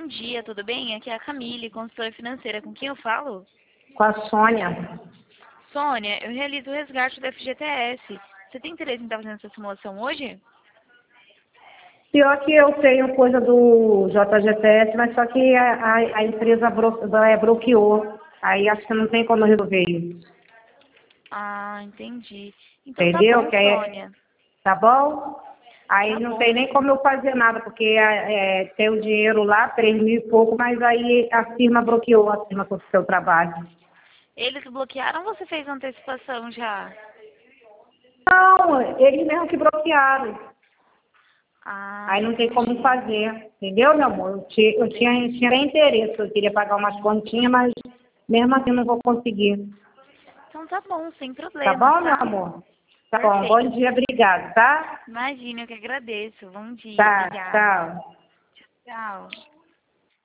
dia, tudo bem? Aqui é a Camille, consultora financeira. Com quem eu falo? Com a Sônia. Sônia, eu realizo o resgate do FGTS. Você tem interesse em estar fazendo essa simulação hoje? Pior que eu tenho coisa do JGTS, mas só que a empresa bloqueou. Aí acho que não tem como resolver isso. Ah, entendi. Então tá Entendeu? bom, Que é, Sônia. tá bom? Aí Tá não bom. tem nem como eu fazer nada, porque tem o dinheiro lá, 3 mil e pouco, mas aí a firma bloqueou a firma com o seu trabalho. Eles bloquearam ou você fez antecipação já? Não, eles mesmo que bloquearam. Ah, Aí não tem como entendi. fazer, entendeu, meu amor? Eu tinha interesse, eu queria pagar umas continhas, mas mesmo assim não vou conseguir. Então tá bom, sem Tá problemas, bom, meu tá? amor? Tá bom, bom Perfeito. dia, obrigado, tá? Imagina, eu que agradeço. Bom dia, Tá, obrigada. tchau. Tchau.